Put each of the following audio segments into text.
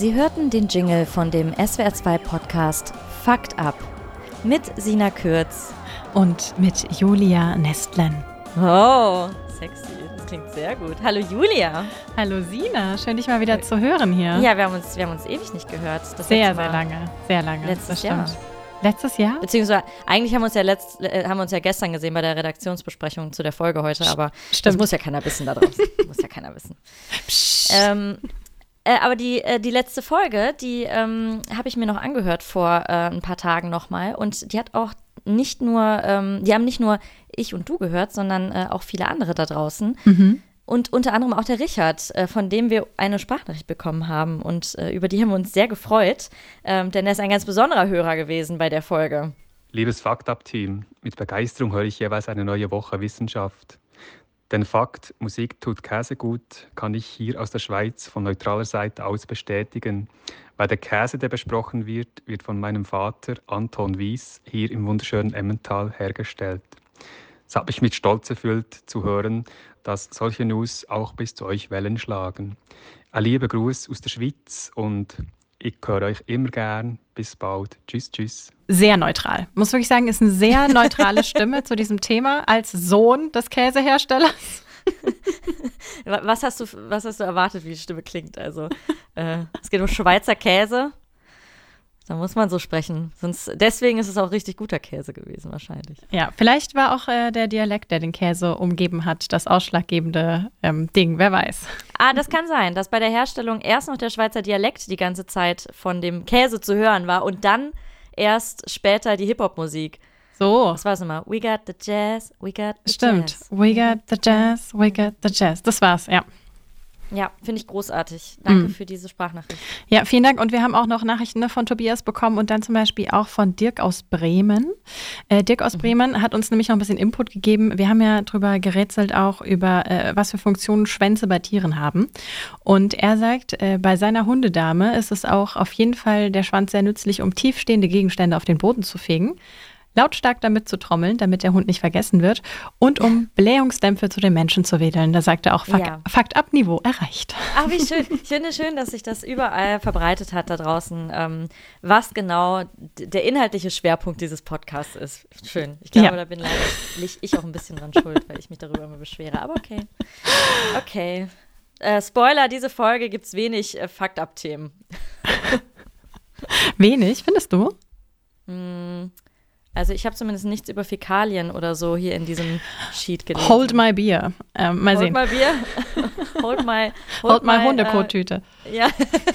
Sie hörten den Jingle von dem SWR2-Podcast Fakt Up mit Sina Kürz und mit Julia Nestlen. Oh, sexy. Das klingt sehr gut. Hallo Julia. Hallo Sina, schön dich mal wieder zu hören hier. Ja, wir haben uns ewig nicht gehört. Das sehr lange. Letztes Jahr. Letztes Jahr? Beziehungsweise, eigentlich haben wir uns ja gestern gesehen bei der Redaktionsbesprechung zu der Folge heute, aber Stimmt. Das muss ja keiner wissen da draußen. Muss ja keiner wissen. Aber die letzte Folge, die habe ich mir noch angehört vor ein paar Tagen nochmal und die hat auch nicht nur, die haben nicht nur ich und du gehört, sondern auch viele andere da draußen. Mhm. Und unter anderem auch der Richard, von dem wir eine Sprachnachricht bekommen haben. Und über die haben wir uns sehr gefreut, denn er ist ein ganz besonderer Hörer gewesen bei der Folge. Liebes Fakt-Up-Team, mit Begeisterung höre ich jeweils eine neue Woche Wissenschaft. Den Fakt, Musik tut Käse gut, kann ich hier aus der Schweiz von neutraler Seite aus bestätigen. Weil der Käse, der besprochen wird, wird von meinem Vater Anton Wies hier im wunderschönen Emmental hergestellt. Es hat mich mit Stolz erfüllt zu hören, dass solche News auch bis zu euch Wellen schlagen. Ein lieber Gruß aus der Schweiz und ich höre euch immer gern. Bis bald. Tschüss, tschüss. Sehr neutral. Muss wirklich sagen, ist eine sehr neutrale Stimme zu diesem Thema als Sohn des Käseherstellers. Was hast du erwartet, wie die Stimme klingt? Also, es geht um Schweizer Käse. Da muss man so sprechen. Deswegen ist es auch richtig guter Käse gewesen, wahrscheinlich. Ja, vielleicht war auch der Dialekt, der den Käse umgeben hat, das ausschlaggebende Ding. Wer weiß. Das kann sein, dass bei der Herstellung erst noch der Schweizer Dialekt die ganze Zeit von dem Käse zu hören war und dann erst später die Hip-Hop-Musik. So. Das war es immer. We got the jazz, we got the Stimmt. jazz. We got the jazz, we got the jazz. Das war's, ja. Ja, finde ich großartig. Danke für diese Sprachnachricht. Ja, vielen Dank. Und wir haben auch noch Nachrichten von Tobias bekommen und dann zum Beispiel auch von Dirk aus Bremen. Dirk aus Bremen hat uns nämlich noch ein bisschen Input gegeben. Wir haben ja drüber gerätselt auch über, was für Funktionen Schwänze bei Tieren haben. Und er sagt, bei seiner Hundedame ist es auch auf jeden Fall der Schwanz sehr nützlich, um tiefstehende Gegenstände auf den Boden zu fegen, lautstark damit zu trommeln, damit der Hund nicht vergessen wird und um Blähungsdämpfe zu den Menschen zu wedeln. Da sagt er auch, Fakt-Up-Niveau erreicht. Ach, wie schön. Ich finde schön, dass sich das überall verbreitet hat da draußen, was genau der inhaltliche Schwerpunkt dieses Podcasts ist. Schön. Ich glaube, da bin leider ich auch ein bisschen dran schuld, weil ich mich darüber immer beschwere. Aber okay. Okay. Spoiler, diese Folge gibt es wenig Fakt-Up-Themen. Wenig, findest du? Also ich habe zumindest nichts über Fäkalien oder so hier in diesem Sheet gelesen. Hold my beer. Mal sehen. Hold my beer. Hold my Hundekottüte. Ja.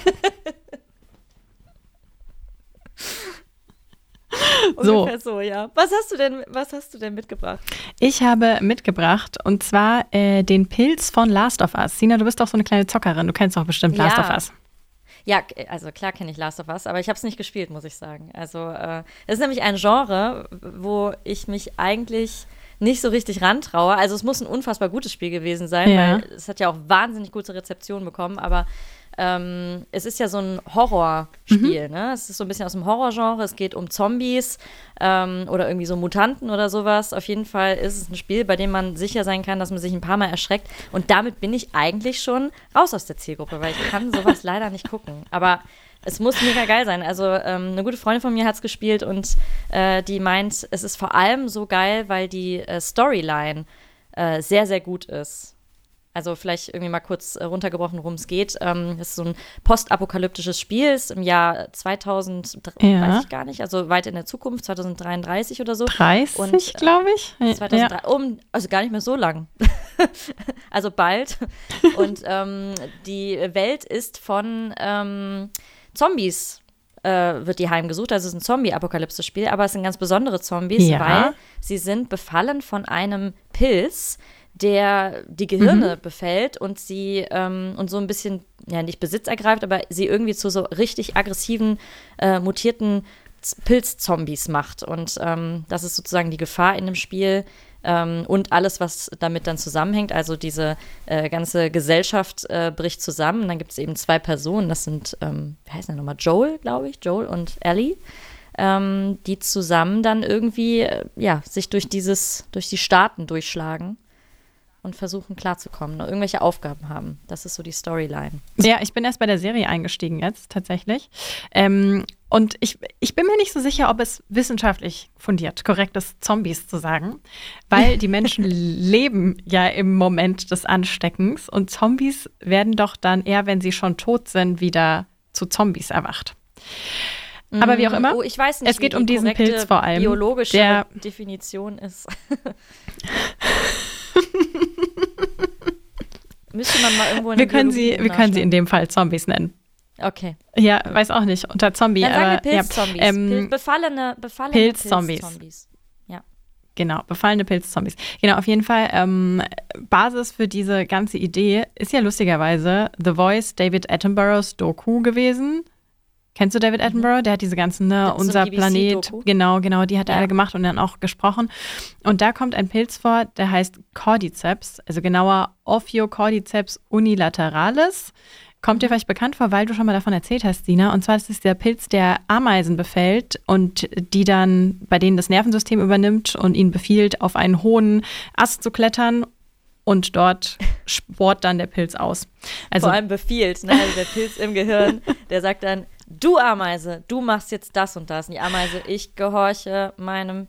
So. Ungefähr so, ja. Was hast du denn mitgebracht? Ich habe mitgebracht, und zwar den Pilz von Last of Us. Sina, du bist doch so eine kleine Zockerin. Du kennst doch bestimmt Last of Us. Ja, also klar kenne ich Last of Us, aber ich habe es nicht gespielt, muss ich sagen. Also es ist nämlich ein Genre, wo ich mich eigentlich nicht so richtig rantraue. Also es muss ein unfassbar gutes Spiel gewesen sein, weil es hat ja auch wahnsinnig gute Rezeptionen bekommen, aber es ist ja so ein Horrorspiel, ne? Es ist so ein bisschen aus dem Horrorgenre, es geht um Zombies oder irgendwie so Mutanten oder sowas. Auf jeden Fall ist es ein Spiel, bei dem man sicher sein kann, dass man sich ein paar Mal erschreckt. Und damit bin ich eigentlich schon raus aus der Zielgruppe, weil ich kann sowas leider nicht gucken. Aber es muss mega geil sein. Also eine gute Freundin von mir hat es gespielt und die meint, es ist vor allem so geil, weil die Storyline sehr, sehr gut ist. Also vielleicht irgendwie mal kurz runtergebrochen, worum es geht. Es ist so ein postapokalyptisches Spiel, ist im Jahr 2000, weiß ich gar nicht, also weit in der Zukunft, 2033 oder so. 30, glaube ich. 2003, also gar nicht mehr so lang. Also bald. Und die Welt ist von Zombies wird die heimgesucht. Also es ist ein Zombie-Apokalypse-Spiel, aber es sind ganz besondere Zombies, weil sie sind befallen von einem Pilz, der die Gehirne befällt und sie und so ein bisschen, ja, nicht Besitz ergreift, aber sie irgendwie zu so richtig aggressiven, mutierten Pilzzombies macht. Und das ist sozusagen die Gefahr in dem Spiel und alles, was damit dann zusammenhängt. Also diese ganze Gesellschaft bricht zusammen. Und dann gibt es eben zwei Personen, das sind, wie heißt der nochmal? Joel, glaube ich, Joel und Ellie. Die zusammen dann irgendwie, sich durch die Staaten durchschlagen. und versuchen klarzukommen, noch irgendwelche Aufgaben haben. Das ist so die Storyline. Ja, ich bin erst bei der Serie eingestiegen jetzt tatsächlich. Und ich bin mir nicht so sicher, ob es wissenschaftlich fundiert korrekt ist, Zombies zu sagen, weil die Menschen leben ja im Moment des Ansteckens und Zombies werden doch dann eher, wenn sie schon tot sind, wieder zu Zombies erwacht. Aber wie auch immer, ich weiß nicht, es geht um diesen Pilz vor allem. Biologische Definition ist. Müsste man mal irgendwo in Wir können sie in dem Fall Zombies nennen. Okay. Ja, weiß auch nicht, unter Zombie. Dann sagen wir Pilzzombies. Ja, befallene Pilzzombies. Ja. Genau, befallene Pilzzombies. Genau, auf jeden Fall. Basis für diese ganze Idee ist ja lustigerweise The Voice, David Attenboroughs Doku gewesen. Kennst du David Attenborough? Der hat diese ganzen, unser so Planet, genau, die hat er alle gemacht und dann auch gesprochen. Und da kommt ein Pilz vor, der heißt Cordyceps, also genauer Ophiocordyceps unilateralis. Kommt dir vielleicht bekannt vor, weil du schon mal davon erzählt hast, Sina. Und zwar ist es der Pilz, der Ameisen befällt und die dann, bei denen das Nervensystem übernimmt und ihnen befiehlt, auf einen hohen Ast zu klettern. Und dort sport dann der Pilz aus. Also, vor allem befiehlt, ne? Also der Pilz im Gehirn, der sagt dann, du Ameise, du machst jetzt das und das. Und die Ameise, ich gehorche meinem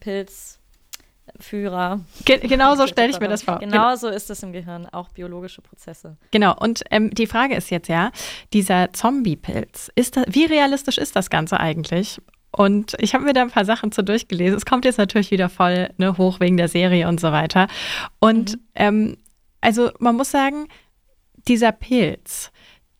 Pilzführer. Genau so stelle ich mir das vor. Genauso ist es im Gehirn, auch biologische Prozesse. Genau, und die Frage ist jetzt ja, dieser Zombie-Pilz, wie realistisch ist das Ganze eigentlich? Und ich habe mir da ein paar Sachen zu durchgelesen. Es kommt jetzt natürlich wieder voll hoch wegen der Serie und so weiter. Und also man muss sagen, dieser Pilz,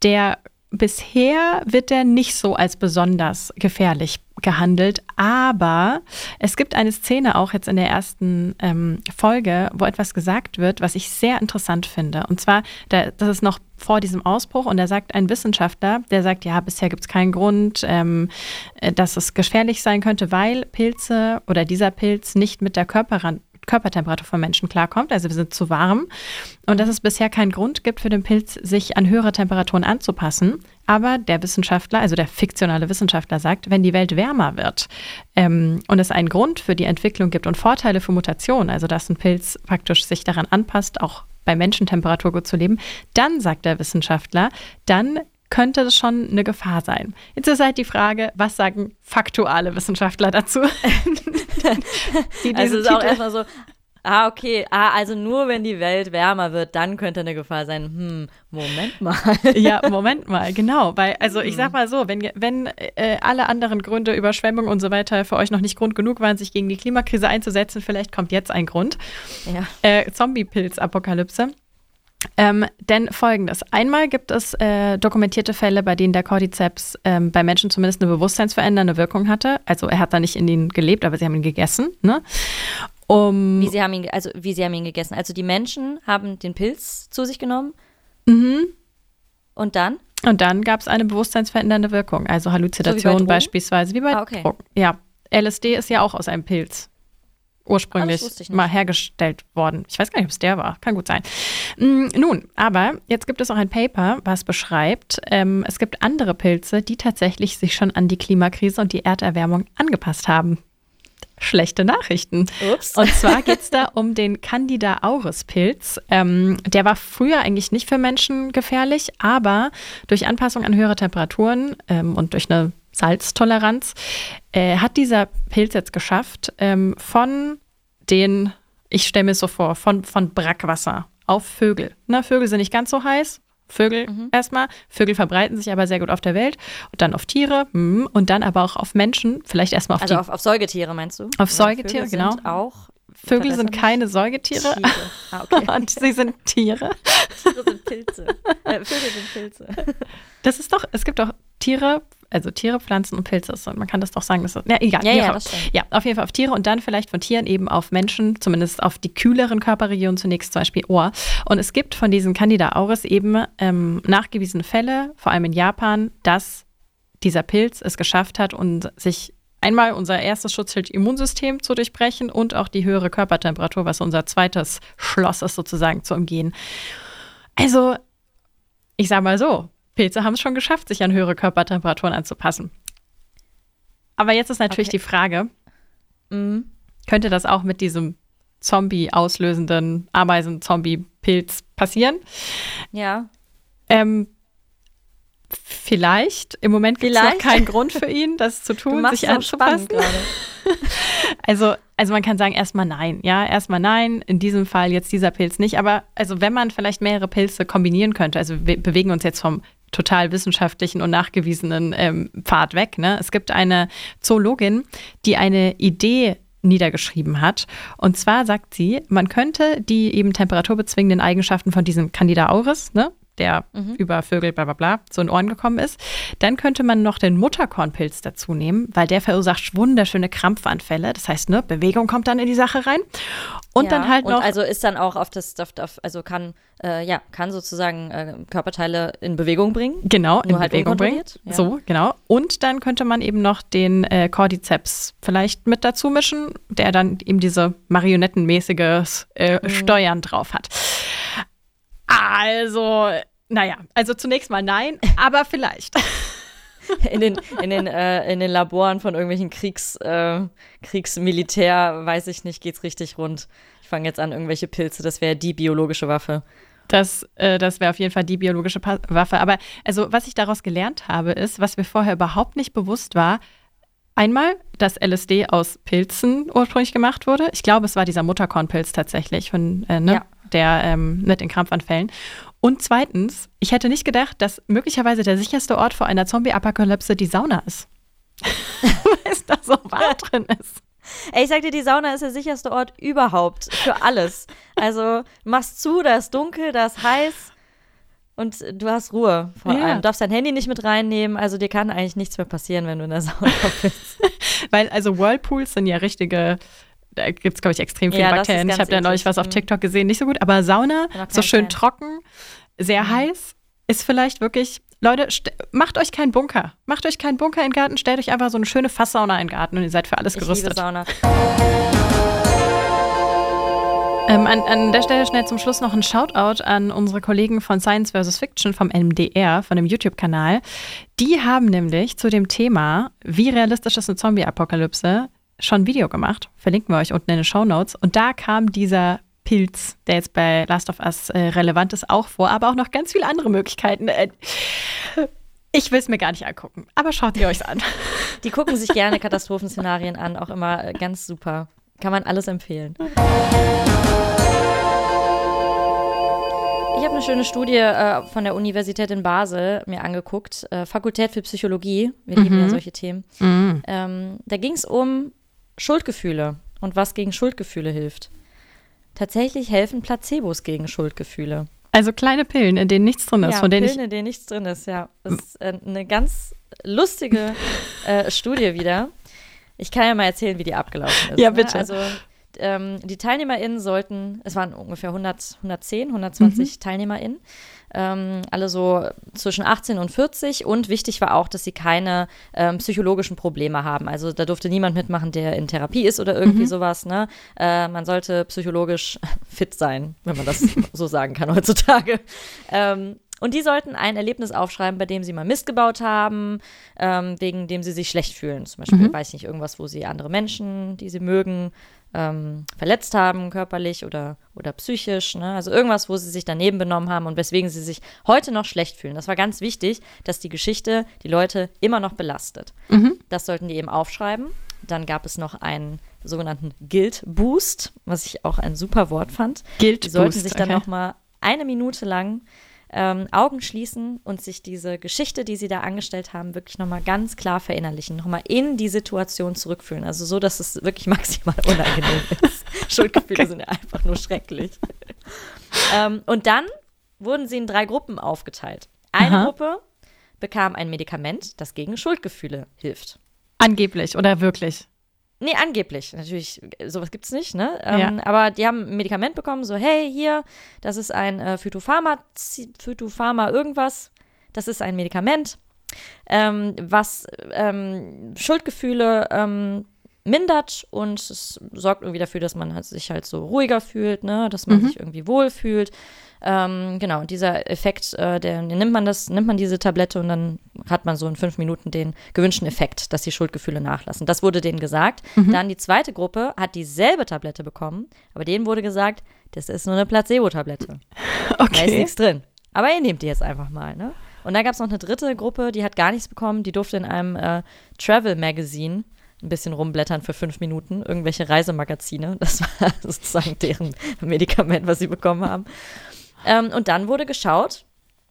bisher wird der nicht so als besonders gefährlich gehandelt, aber es gibt eine Szene auch jetzt in der ersten Folge, wo etwas gesagt wird, was ich sehr interessant finde. Und zwar, das ist noch vor diesem Ausbruch und da sagt ein Wissenschaftler, der sagt, ja, bisher gibt es keinen Grund, dass es gefährlich sein könnte, weil Pilze oder dieser Pilz nicht mit der Körpertemperatur von Menschen klarkommt, also wir sind zu warm und dass es bisher keinen Grund gibt für den Pilz, sich an höhere Temperaturen anzupassen. Aber der Wissenschaftler, also der fiktionale Wissenschaftler sagt, wenn die Welt wärmer wird und es einen Grund für die Entwicklung gibt und Vorteile für Mutationen, also dass ein Pilz praktisch sich daran anpasst, auch bei Menschentemperatur gut zu leben, dann, sagt der Wissenschaftler, dann könnte das schon eine Gefahr sein. Jetzt ist halt die Frage, was sagen faktuale Wissenschaftler dazu? Also es ist auch erstmal so, also nur wenn die Welt wärmer wird, dann könnte eine Gefahr sein. Moment mal. Ja, Moment mal, genau. Weil, also ich sag mal so, wenn alle anderen Gründe, Überschwemmung und so weiter für euch noch nicht Grund genug waren, sich gegen die Klimakrise einzusetzen, vielleicht kommt jetzt ein Grund. Ja. Zombie-Pilz-Apokalypse. Denn Folgendes. Einmal gibt es dokumentierte Fälle, bei denen der Cordyceps bei Menschen zumindest eine bewusstseinsverändernde Wirkung hatte. Also er hat da nicht in ihnen gelebt, aber sie haben ihn gegessen. Ne? Wie sie haben ihn gegessen. Also die Menschen haben den Pilz zu sich genommen. Und dann? Und dann gab es eine bewusstseinsverändernde Wirkung. Also Halluzinationen beispielsweise. Wie bei Drogen. Ja, LSD ist ja auch aus einem Pilz ursprünglich mal hergestellt worden. Ich weiß gar nicht, ob es der war. Kann gut sein. Nun, aber jetzt gibt es auch ein Paper, was beschreibt, es gibt andere Pilze, die tatsächlich sich schon an die Klimakrise und die Erderwärmung angepasst haben. Schlechte Nachrichten. Ups. Und zwar geht es da um den Candida auris-Pilz. Der war früher eigentlich nicht für Menschen gefährlich, aber durch Anpassung an höhere Temperaturen und durch eine Salztoleranz hat dieser Pilz jetzt geschafft, ich stelle mir es so vor, von Brackwasser auf Vögel. Na, Vögel sind nicht ganz so heiß. Vögel erstmal. Vögel verbreiten sich aber sehr gut auf der Welt. Und dann auf Tiere und dann aber auch auf Menschen. Vielleicht erstmal auf auf Säugetiere meinst du? Auf Säugetiere, genau. Vögel sind keine Säugetiere. Tiere. Okay. Und sie sind Tiere. Tiere sind Pilze. Vögel sind Pilze. Es gibt doch Tiere, also Tiere, Pflanzen und Pilze. Man kann das doch sagen, dass das, ja, egal. Ja, das stimmt. Ja, auf jeden Fall auf Tiere und dann vielleicht von Tieren eben auf Menschen, zumindest auf die kühleren Körperregionen zunächst, zum Beispiel Ohr. Und es gibt von diesen Candida auris eben nachgewiesene Fälle, vor allem in Japan, dass dieser Pilz es geschafft hat und sich einmal unser erstes Schutzschild Immunsystem zu durchbrechen und auch die höhere Körpertemperatur, was unser zweites Schloss ist, sozusagen zu umgehen. Also, ich sag mal so, Pilze haben es schon geschafft, sich an höhere Körpertemperaturen anzupassen. Aber jetzt ist natürlich die Frage, könnte das auch mit diesem Zombie auslösenden Ameisen-Zombie-Pilz passieren. Ja. Vielleicht. Im Moment gibt es noch keinen Grund für ihn, das zu tun, sich anzupassen. Also man kann sagen, erstmal nein. Ja, erstmal nein. In diesem Fall jetzt dieser Pilz nicht. Aber also wenn man vielleicht mehrere Pilze kombinieren könnte, also wir bewegen uns jetzt vom total wissenschaftlichen und nachgewiesenen Pfad weg. Ne? Es gibt eine Zoologin, die eine Idee niedergeschrieben hat. Und zwar sagt sie, man könnte die eben temperaturbezwingenden Eigenschaften von diesem Candida auris, ne, der über Vögel bla bla bla so in Ohren gekommen ist, dann könnte man noch den Mutterkornpilz dazu nehmen, weil der verursacht wunderschöne Krampfanfälle. Das heißt, ne, Bewegung kommt dann in die Sache rein. Und dann halt noch. Und also ist dann auch also kann sozusagen Körperteile in Bewegung bringen. Genau, in halt Bewegung bringen. Ja. So, genau. Und dann könnte man eben noch den Cordyceps vielleicht mit dazu mischen, der dann eben diese marionettenmäßiges Steuern drauf hat. Also zunächst mal nein, aber vielleicht. In den Laboren von irgendwelchen Kriegsmilitär, weiß ich nicht, geht's richtig rund. Ich fange jetzt an, irgendwelche Pilze, das wäre die biologische Waffe. Das wäre auf jeden Fall die biologische Waffe. Aber also, was ich daraus gelernt habe, ist, was mir vorher überhaupt nicht bewusst war, einmal, dass LSD aus Pilzen ursprünglich gemacht wurde. Ich glaube, es war dieser Mutterkornpilz tatsächlich, der mit den Krampfanfällen. Und zweitens, ich hätte nicht gedacht, dass möglicherweise der sicherste Ort vor einer Zombie-Apokalypse die Sauna ist. Weil es da so warm drin ist. Ey, ich sag dir, die Sauna ist der sicherste Ort überhaupt für alles. Also, machst zu, da ist dunkel, da ist heiß und du hast Ruhe vor allem. Du darfst dein Handy nicht mit reinnehmen, also dir kann eigentlich nichts mehr passieren, wenn du in der Sauna bist. Weil also Whirlpools sind ja richtige, da gibt es, glaube ich, extrem viele Bakterien. Ich habe da neulich was auf TikTok gesehen, nicht so gut, aber Sauna, so schön trocken, sehr heiß, ist vielleicht wirklich, Leute, macht euch keinen Bunker. Macht euch keinen Bunker in den Garten, stellt euch einfach so eine schöne Fasssauna in den Garten und ihr seid für alles gerüstet. Ich liebe Sauna. An der Stelle schnell zum Schluss noch ein Shoutout an unsere Kollegen von Science vs. Fiction vom MDR, von dem YouTube-Kanal. Die haben nämlich zu dem Thema, wie realistisch ist eine Zombie-Apokalypse, schon ein Video gemacht. Verlinken wir euch unten in den Shownotes. Und da kam dieser Pilz, der jetzt bei Last of Us relevant ist, auch vor, aber auch noch ganz viele andere Möglichkeiten. Ich will es mir gar nicht angucken, aber schaut ihr euch an. Die gucken sich gerne Katastrophenszenarien an, auch immer ganz super. Kann man alles empfehlen. Ich habe eine schöne Studie von der Universität in Basel mir angeguckt. Fakultät für Psychologie. Wir lieben ja solche Themen. Da ging es um Schuldgefühle und was gegen Schuldgefühle hilft. Tatsächlich helfen Placebos gegen Schuldgefühle. Also kleine Pillen, in denen nichts drin ist. Ja, Pillen, in denen nichts drin ist, ja. Das ist eine ganz lustige Studie wieder. Ich kann ja mal erzählen, wie die abgelaufen ist. Ja, bitte. Ne? Also die TeilnehmerInnen sollten, es waren ungefähr 120 TeilnehmerInnen, alle so zwischen 18 und 40 und wichtig war auch, dass sie keine psychologischen Probleme haben. Also da durfte niemand mitmachen, der in Therapie ist oder irgendwie sowas. Ne? Man sollte psychologisch fit sein, wenn man das so sagen kann heutzutage. Und die sollten ein Erlebnis aufschreiben, bei dem sie mal Mist gebaut haben, wegen dem sie sich schlecht fühlen. Zum Beispiel, weiß ich nicht, irgendwas, wo sie andere Menschen, die sie mögen, verletzt haben, körperlich oder psychisch. Ne? Also irgendwas, wo sie sich daneben benommen haben und weswegen sie sich heute noch schlecht fühlen. Das war ganz wichtig, dass die Geschichte die Leute immer noch belastet. Das sollten die eben aufschreiben. Dann gab es noch einen sogenannten Guilt-Boost, was ich auch ein super Wort fand. Guilt-Boost, die sollten sich dann noch mal 1 Minute lang Augen schließen und sich diese Geschichte, die sie da angestellt haben, wirklich nochmal ganz klar verinnerlichen, nochmal in die Situation zurückfühlen. Also so, dass es wirklich maximal unangenehm ist. Schuldgefühle sind ja einfach nur schrecklich. Und dann wurden sie in 3 Gruppen aufgeteilt. Eine Gruppe bekam ein Medikament, das gegen Schuldgefühle hilft. Angeblich oder wirklich? Nee, angeblich. Natürlich, sowas gibt es nicht, ne? Aber die haben ein Medikament bekommen, so, hey, hier, das ist ein Phytopharma irgendwas. Das ist ein Medikament, was Schuldgefühle mindert und es sorgt irgendwie dafür, dass man sich halt so ruhiger fühlt, ne? Dass man sich irgendwie wohl fühlt. Genau, und dieser Effekt, nimmt man diese Tablette und dann hat man so in 5 Minuten den gewünschten Effekt, dass die Schuldgefühle nachlassen. Das wurde denen gesagt. Dann die zweite Gruppe hat dieselbe Tablette bekommen, aber denen wurde gesagt, das ist nur eine Placebo-Tablette. Okay. Da ist nichts drin. Aber ihr nehmt die jetzt einfach mal, ne? Und dann gab es noch eine dritte Gruppe, die hat gar nichts bekommen, die durfte in einem Travel-Magazin ein bisschen rumblättern für 5 Minuten, irgendwelche Reisemagazine. Das war sozusagen deren Medikament, was sie bekommen haben. Und dann wurde geschaut,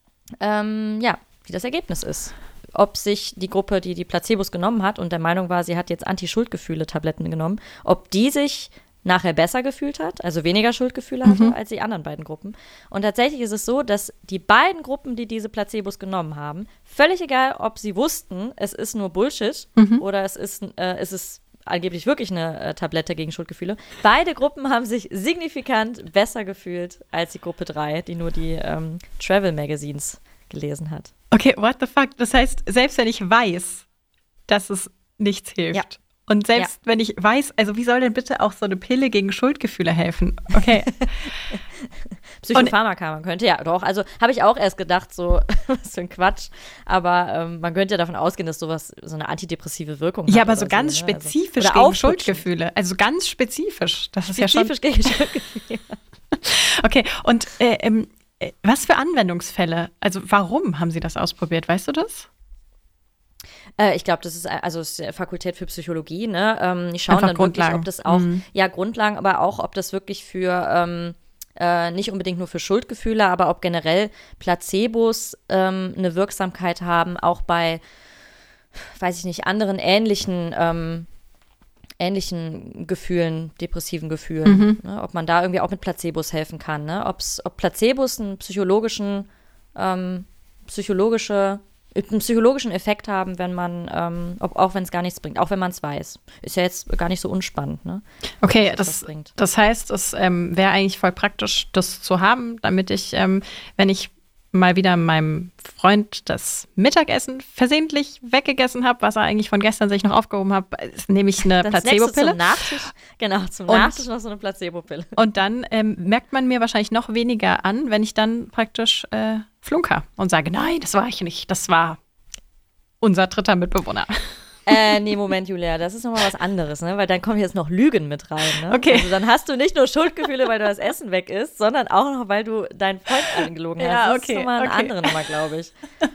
wie das Ergebnis ist. Ob sich die Gruppe, die Placebos genommen hat und der Meinung war, sie hat jetzt Anti-Schuldgefühle-Tabletten genommen, ob die sich nachher besser gefühlt hat, also weniger Schuldgefühle hatte als die anderen beiden Gruppen. Und tatsächlich ist es so, dass die beiden Gruppen, die diese Placebos genommen haben, völlig egal, ob sie wussten, es ist nur Bullshit oder es ist angeblich wirklich eine Tablette gegen Schuldgefühle. Beide Gruppen haben sich signifikant besser gefühlt als die Gruppe 3, die nur die Travel Magazines gelesen hat. Okay, what the fuck? Das heißt, selbst wenn ich weiß, dass es nichts hilft und selbst wenn ich weiß, also wie soll denn bitte auch so eine Pille gegen Schuldgefühle helfen? Okay. Psychopharmaka, man könnte ja doch, also habe ich auch erst gedacht, so, was für ein Quatsch, aber man könnte ja davon ausgehen, dass sowas so eine antidepressive Wirkung hat. Ja, aber so ganz so, ne? spezifisch also, gegen Schuldgefühle, also ganz spezifisch. Das ist ja schon spezifisch gegen Schuldgefühle. Okay, und was für Anwendungsfälle? Also warum haben Sie das ausprobiert? Weißt du das? Ich glaube, das ist Fakultät für Psychologie, ne? Die schauen Einfach dann Grundlagen. wirklich, ob das auch, Grundlagen, aber auch, ob das wirklich für nicht unbedingt nur für Schuldgefühle, aber ob generell Placebos eine Wirksamkeit haben, auch bei, weiß ich nicht, anderen ähnlichen Gefühlen, depressiven Gefühlen. Ne? Ob man da irgendwie auch mit Placebos helfen kann. Ne? Ob Placebos einen psychologischen Effekt haben, wenn man, auch wenn es gar nichts bringt, auch wenn man es weiß. Ist ja jetzt gar nicht so unspannend, ne? Okay, das heißt, es wäre eigentlich voll praktisch, das zu haben, damit ich, wenn ich mal wieder meinem Freund das Mittagessen versehentlich weggegessen habe, was er eigentlich von gestern sich noch aufgehoben hat, nehme ich eine Placebo-Pille. Zum Nachtisch, genau, Nachtisch noch so eine Placebo-Pille. Und dann merkt man mir wahrscheinlich noch weniger an, wenn ich dann praktisch flunker und sage, nein, das war ich nicht, das war unser dritter Mitbewohner. Nee, Moment, Julia, das ist nochmal was anderes, ne? Weil dann kommen jetzt noch Lügen mit rein, ne? Okay. Also dann hast du nicht nur Schuldgefühle, weil du das Essen weg isst, sondern auch noch, weil du deinen Freund angelogen hast. Ja, das ist nochmal eine andere Nummer, glaube ich.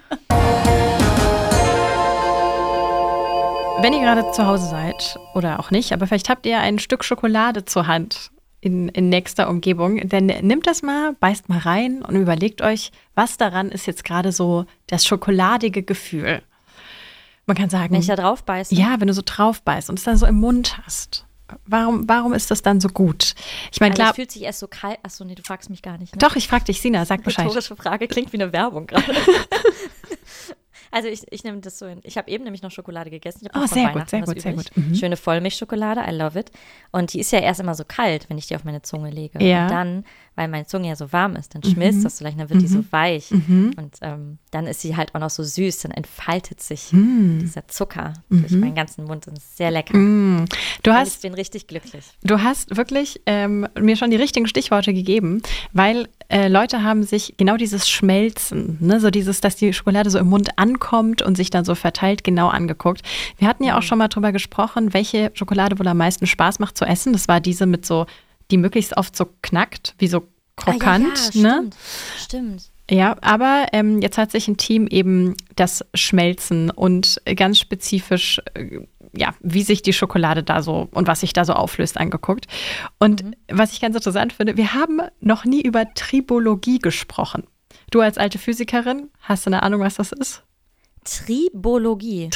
Wenn ihr gerade zu Hause seid, oder auch nicht, aber vielleicht habt ihr ein Stück Schokolade zur Hand in nächster Umgebung, dann nehmt das mal, beißt mal rein und überlegt euch, was daran ist jetzt gerade so das schokoladige Gefühl. Man kann sagen, wenn ich da drauf beiße. Ja, wenn du so drauf beißt und es dann so im Mund hast. Warum ist das dann so gut? Ich meine, klar. Es fühlt sich erst so kalt. Achso, nee, du fragst mich gar nicht. Ne? Doch, ich frag dich, Sina, sag Bescheid. Rhetorische Frage klingt wie eine Werbung gerade. Also ich nehme das so hin. Ich habe eben nämlich noch Schokolade gegessen. Ich habe sehr gut. Schöne Vollmilchschokolade, I love it. Und die ist ja erst immer so kalt, wenn ich die auf meine Zunge lege. Ja. Und dann, weil meine Zunge ja so warm ist, dann schmilzt das so leicht, dann wird die so weich. Und dann ist sie halt auch noch so süß, dann entfaltet sich dieser Zucker durch meinen ganzen Mund und ist sehr lecker. Ich bin richtig glücklich. Du hast wirklich mir schon die richtigen Stichworte gegeben, weil Leute haben sich genau dieses Schmelzen, ne, so dieses, dass die Schokolade so im Mund ankommt und sich dann so verteilt, genau angeguckt. Wir hatten ja auch schon mal drüber gesprochen, welche Schokolade wohl am meisten Spaß macht zu essen. Das war diese mit so, die möglichst oft so knackt, wie so krokant. Ja, ne? Stimmt. Ja, aber jetzt hat sich ein Team eben das Schmelzen und ganz spezifisch, wie sich die Schokolade da so und was sich da so auflöst, angeguckt. Und was ich ganz interessant finde, wir haben noch nie über Tribologie gesprochen. Du als alte Physikerin, hast du eine Ahnung, was das ist? Tribologie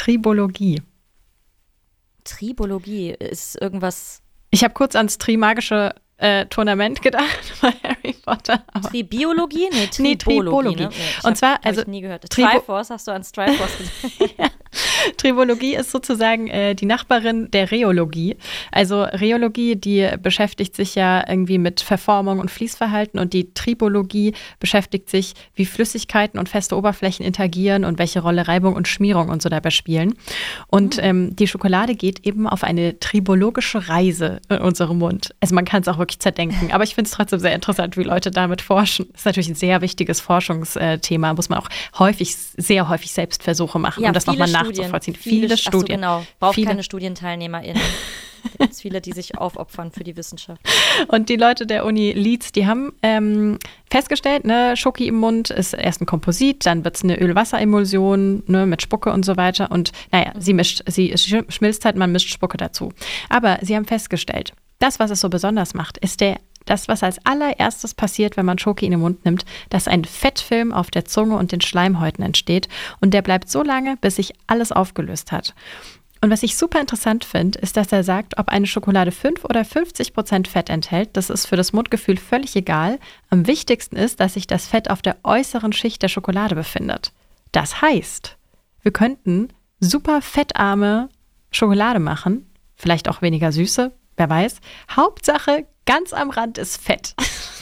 ist irgendwas. Ich habe kurz ans Trimagische Tournament gedacht bei Harry Potter. Tribiologie? Nee, Tribologie. Ne? Und zwar, also ich nie gehört. Triforce, hast du an Triforce gedacht? Ja. Tribologie ist sozusagen die Nachbarin der Rheologie. Also Rheologie, die beschäftigt sich ja irgendwie mit Verformung und Fließverhalten und die Tribologie beschäftigt sich, wie Flüssigkeiten und feste Oberflächen interagieren und welche Rolle Reibung und Schmierung und so dabei spielen. Und die Schokolade geht eben auf eine tribologische Reise in unserem Mund. Also man kann es auch wirklich zerdenken, aber ich finde es trotzdem sehr interessant, wie Leute damit forschen. Das ist natürlich ein sehr wichtiges Forschungsthema, muss man auch sehr häufig Selbstversuche machen, um das nochmal nachzuvollziehen. Viele Studien. Genau, braucht keine StudienteilnehmerInnen. Es gibt viele, die sich aufopfern für die Wissenschaft. Und die Leute der Uni Leeds, die haben festgestellt, ne, Schoki im Mund ist erst ein Komposit, dann wird es eine Öl-Wasser-Emulsion, ne, mit Spucke und so weiter. Und naja, sie schmilzt halt, man mischt Spucke dazu. Aber sie haben festgestellt, das, was es so besonders macht, ist das, was als allererstes passiert, wenn man Schoki in den Mund nimmt, dass ein Fettfilm auf der Zunge und den Schleimhäuten entsteht. Und der bleibt so lange, bis sich alles aufgelöst hat. Und was ich super interessant finde, ist, dass er sagt, ob eine Schokolade 5 oder 50% Fett enthält, das ist für das Mundgefühl völlig egal. Am wichtigsten ist, dass sich das Fett auf der äußeren Schicht der Schokolade befindet. Das heißt, wir könnten super fettarme Schokolade machen, vielleicht auch weniger süße, wer weiß. Hauptsache, ganz am Rand ist Fett.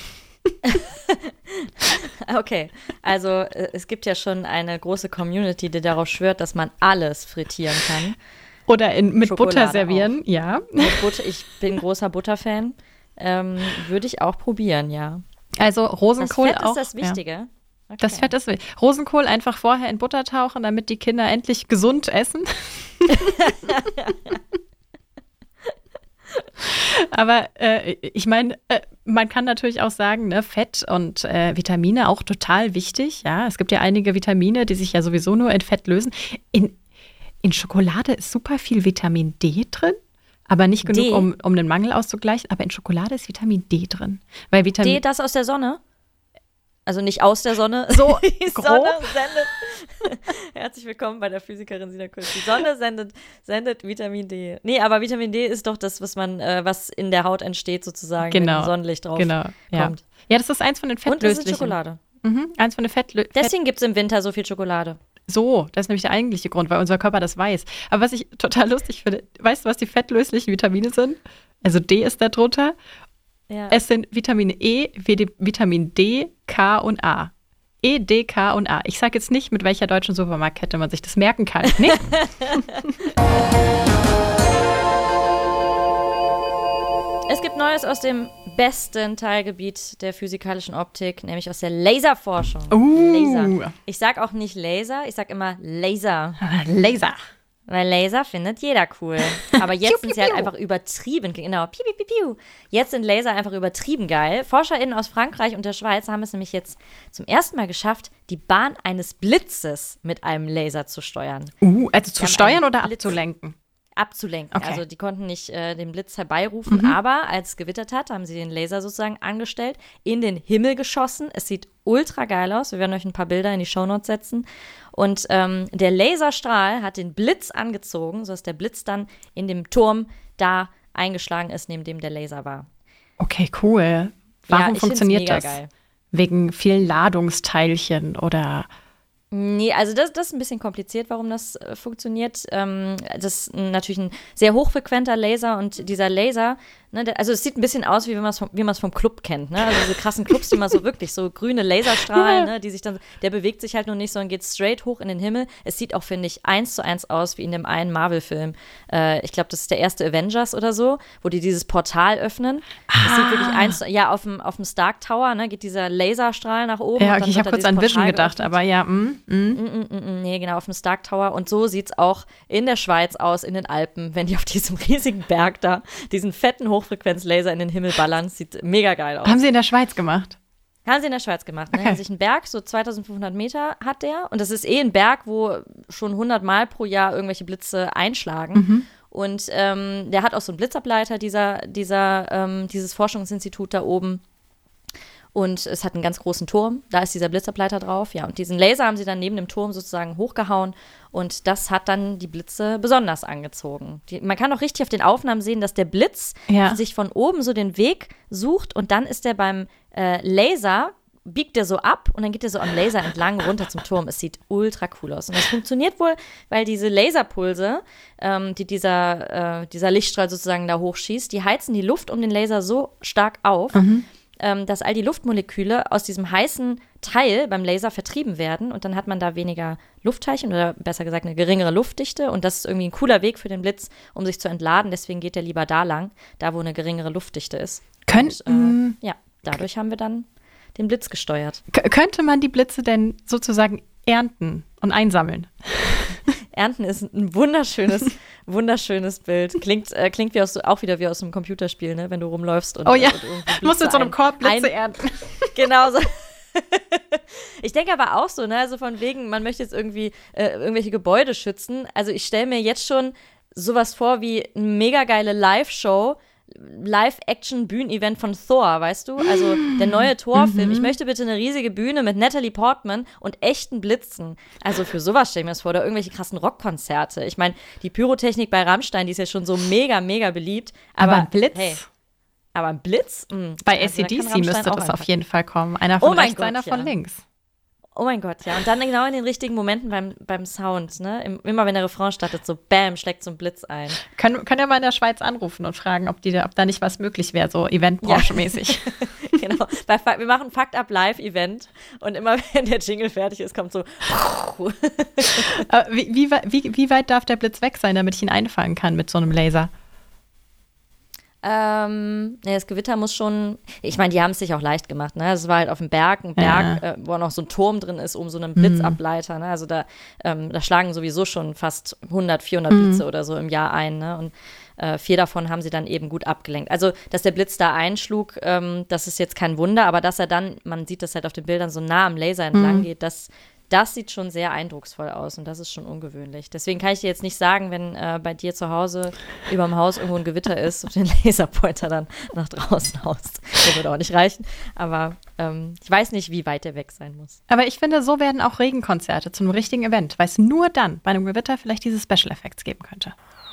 Okay, also es gibt ja schon eine große Community, die darauf schwört, dass man alles frittieren kann. Oder mit Schokolade Butter servieren, auch. ja. Mit Butter, ich bin großer Butterfan. Würde ich auch probieren, ja. Also Rosenkohl das Fett auch. ist das Wichtige. Ja. Okay. Das Fett ist wichtig. Rosenkohl einfach vorher in Butter tauchen, damit die Kinder endlich gesund essen. Aber ich meine, man kann natürlich auch sagen, ne, Fett und Vitamine auch total wichtig. Ja, es gibt ja einige Vitamine, die sich ja sowieso nur in Fett lösen. In Schokolade ist super viel Vitamin D drin, aber nicht genug, um den Mangel auszugleichen. Aber in Schokolade ist Vitamin D drin. Weil D, das aus der Sonne? Also nicht aus der Sonne. So die grob. Sonne sendet. Herzlich willkommen bei der Physikerin Sina Kurz. Die Sonne sendet Vitamin D. Nee, aber Vitamin D ist doch das, was in der Haut entsteht sozusagen, wenn Sonnenlicht drauf kommt. Ja, das ist eins von den fettlöslichen. Und das ist Schokolade. Eins von den Deswegen gibt es im Winter so viel Schokolade. So, das ist nämlich der eigentliche Grund, weil unser Körper das weiß. Aber was ich total lustig finde, weißt du, was die fettlöslichen Vitamine sind? Also D ist da drunter. Ja. Es sind Vitamine E, Vitamin D, K und A. E, D, K und A. Ich sage jetzt nicht, mit welcher deutschen Supermarktkette man sich das merken kann. Nee? Es gibt Neues aus dem besten Teilgebiet der physikalischen Optik, nämlich aus der Laserforschung. Laser. Ich sag auch nicht Laser, ich sag immer Laser. Laser. Weil Laser findet jeder cool. Aber jetzt sind sie halt einfach übertrieben. Genau, piu, piu, piu, piu. Jetzt sind Laser einfach übertrieben geil. ForscherInnen aus Frankreich und der Schweiz haben es nämlich jetzt zum ersten Mal geschafft, die Bahn eines Blitzes mit einem Laser zu steuern. Also zu steuern oder abzulenken? Abzulenken. Okay. Also die konnten nicht den Blitz herbeirufen, aber als es gewittert hat, haben sie den Laser sozusagen angestellt, in den Himmel geschossen. Es sieht ultra geil aus. Wir werden euch ein paar Bilder in die Shownotes setzen. Und der Laserstrahl hat den Blitz angezogen, sodass der Blitz dann in dem Turm da eingeschlagen ist, neben dem der Laser war. Okay, cool. Warum funktioniert das? Geil. Wegen vielen Ladungsteilchen oder? Nee, also das ist ein bisschen kompliziert, warum das funktioniert. Das ist natürlich ein sehr hochfrequenter Laser und dieser Laser, ne, also es sieht ein bisschen aus, wie man es vom Club kennt, ne? Also diese krassen Clubs, die mal so wirklich so grüne Laserstrahlen, ne, die sich dann, der bewegt sich halt nur nicht, sondern geht straight hoch in den Himmel. Es sieht auch, finde ich, 1:1 aus wie in dem einen Marvel-Film. Ich glaube, das ist der erste Avengers oder so, wo die dieses Portal öffnen. Es sieht wirklich auf dem Stark Tower, ne, geht dieser Laserstrahl nach oben. Ja, okay, ich habe kurz an Vision gedacht, aber ja, Nee, genau, auf dem Stark Tower. Und so sieht es auch in der Schweiz aus, in den Alpen, wenn die auf diesem riesigen Berg da diesen fetten Hochfrequenzlaser in den Himmel ballern. Sieht mega geil aus. Haben sie in der Schweiz gemacht? Haben sie in der Schweiz gemacht. Ne? Okay. Sich ein Berg, so 2500 Meter hat der. Und das ist ein Berg, wo schon 100 Mal pro Jahr irgendwelche Blitze einschlagen. Und der hat auch so einen Blitzableiter, dieses Forschungsinstitut da oben. Und es hat einen ganz großen Turm, da ist dieser Blitzableiter drauf. Ja, und diesen Laser haben sie dann neben dem Turm sozusagen hochgehauen. Und das hat dann die Blitze besonders angezogen. Man kann auch richtig auf den Aufnahmen sehen, dass der Blitz sich von oben so den Weg sucht. Und dann ist der beim Laser biegt der so ab und dann geht der so am Laser entlang runter zum Turm. Es sieht ultra cool aus. Und das funktioniert wohl, weil diese Laserpulse, die dieser Lichtstrahl sozusagen da hochschießt, die heizen die Luft um den Laser so stark auf, dass all die Luftmoleküle aus diesem heißen Teil beim Laser vertrieben werden und dann hat man da weniger Luftteilchen oder besser gesagt eine geringere Luftdichte und das ist irgendwie ein cooler Weg für den Blitz, um sich zu entladen. Deswegen geht der lieber da lang, da wo eine geringere Luftdichte ist. Dadurch haben wir dann den Blitz gesteuert. Könnte man die Blitze denn sozusagen ernten und einsammeln? Ernten ist ein wunderschönes Bild. Klingt wie auch wieder wie aus einem Computerspiel, ne? Wenn du rumläufst und musst mit so einem Korb Blitze ernten. Genau so. Ich denke aber auch so, ne? Also von wegen, man möchte jetzt irgendwie irgendwelche Gebäude schützen. Also ich stelle mir jetzt schon sowas vor wie eine mega geile Live-Show, Live-Action-Bühnenevent von Thor, weißt du? Also der neue Thor-Film. Ich möchte bitte eine riesige Bühne mit Natalie Portman und echten Blitzen. Also für sowas stelle ich mir das vor. Oder irgendwelche krassen Rockkonzerte. Ich meine, die Pyrotechnik bei Rammstein, die ist ja schon so mega, mega beliebt. Aber ein Blitz? Hey, aber ein Blitz? Bei AC/DC müsste das auf jeden Fall kommen. Einer von rechts, einer von links. Oh mein Gott, ja. Und dann genau in den richtigen Momenten beim Sound, ne? Immer wenn der Refrain startet, so bam, schlägt so ein Blitz ein. Können ja mal in der Schweiz anrufen und fragen, ob da nicht was möglich wäre, so Eventbranche-mäßig. Genau. Wir machen Fakt Up Live-Event und immer wenn der Jingle fertig ist, kommt so. Wie weit darf der Blitz weg sein, damit ich ihn einfangen kann mit so einem Laser? Das Gewitter muss schon, ich meine, die haben es sich auch leicht gemacht, ne? Es war halt auf dem Berg, wo noch so ein Turm drin ist, um so einen Blitzableiter, ne? Also da schlagen sowieso schon fast 100, 400 Blitze oder so im Jahr ein, ne? Und 4 davon haben sie dann eben gut abgelenkt. Also, dass der Blitz da einschlug, das ist jetzt kein Wunder, aber dass er dann, man sieht das halt auf den Bildern, so nah am Laser entlang geht, das sieht schon sehr eindrucksvoll aus und das ist schon ungewöhnlich. Deswegen kann ich dir jetzt nicht sagen, wenn bei dir zu Hause überm Haus irgendwo ein Gewitter ist und den Laserpointer dann nach draußen haust. Der würde auch nicht reichen, aber ich weiß nicht, wie weit der weg sein muss. Aber ich finde, so werden auch Regenkonzerte zu einem richtigen Event, weil es nur dann bei einem Gewitter vielleicht diese Special Effects geben könnte.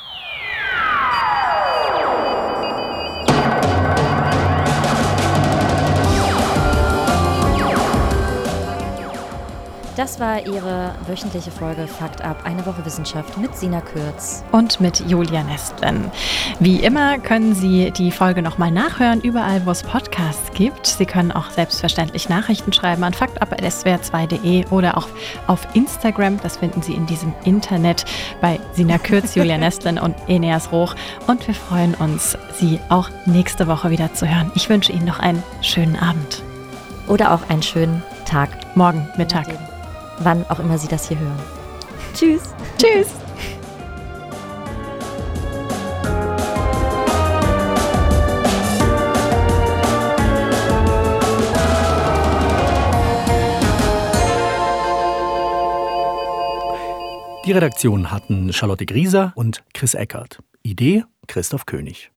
Das war Ihre wöchentliche Folge Fakt Up, eine Woche Wissenschaft mit Sina Kürz. Und mit Julia Nestlen. Wie immer können Sie die Folge nochmal nachhören, überall wo es Podcasts gibt. Sie können auch selbstverständlich Nachrichten schreiben an faktab@swr2.de oder auch auf Instagram. Das finden Sie in diesem Internet bei Sina Kürz, Julia Nestlen und Eneas Roch. Und wir freuen uns, Sie auch nächste Woche wieder zu hören. Ich wünsche Ihnen noch einen schönen Abend. Oder auch einen schönen Tag. Morgen, Mittag. Wann auch immer Sie das hier hören. Tschüss. Tschüss. Die Redaktion hatten Charlotte Grieser und Chris Eckert. Idee Christoph König.